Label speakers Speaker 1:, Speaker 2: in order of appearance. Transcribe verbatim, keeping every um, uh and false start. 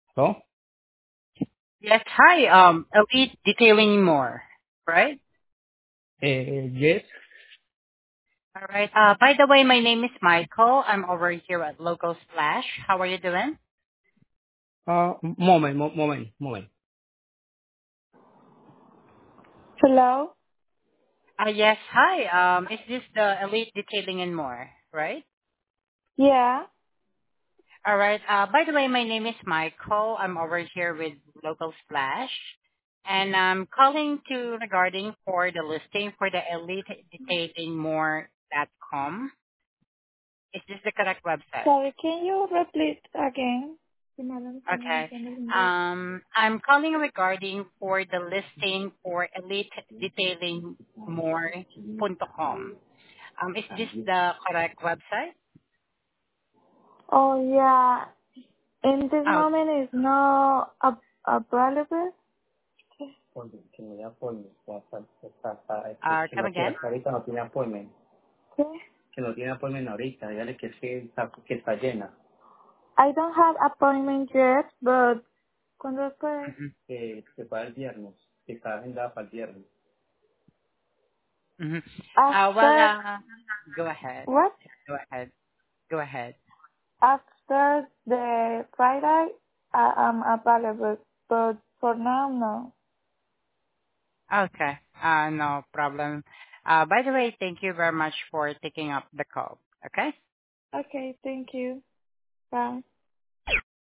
Speaker 1: Oh,
Speaker 2: Yes, hi. Um, Elite Detailing More, right?
Speaker 1: uh, yes.
Speaker 2: All right. Uh, by the way, my name is Michael. I'm over here at Local Splash. How are you doing?
Speaker 1: Uh, moment, mo- moment, moment.
Speaker 3: Hello?
Speaker 2: Uh, yes, hi. Um, is this the Elite Detailing and More, right?
Speaker 3: Yeah.
Speaker 2: All right. Uh, by the way, my name is Michael. I'm over here with Local Splash, and I'm calling to regarding for the listing for the Elite Detailing More dot com. Is this the correct website?
Speaker 3: Sorry, can you repeat again?
Speaker 2: Okay. Um, I'm calling regarding for the listing for elite detailing more dot com. Um, is this the correct website?
Speaker 3: Oh, yeah. In this
Speaker 2: Oh,
Speaker 3: moment is not ab- available.
Speaker 1: Oye, que no hay appointment. Ya está, está, está, este,
Speaker 2: uh,
Speaker 1: que
Speaker 2: come
Speaker 1: no tiene,
Speaker 2: again.
Speaker 1: ahorita no tiene appointment.
Speaker 3: Okay.
Speaker 1: Que no tiene appointment ahorita. Dígale que sí, está, que está llena.
Speaker 3: I don't have appointment yet, but cuando fue?
Speaker 2: Mm-hmm.
Speaker 1: Que, que para el viernes. Que está agendada para el viernes.
Speaker 2: Mm-hmm. Uh, well,
Speaker 3: After
Speaker 2: uh, go ahead.
Speaker 3: what?
Speaker 2: Go ahead. Go ahead.
Speaker 3: After the Friday, I am available, but for now, no.
Speaker 2: Okay. Uh, no problem. Uh, by the way, thank you very much for taking up the call. Okay.
Speaker 3: Okay, thank you. Bye.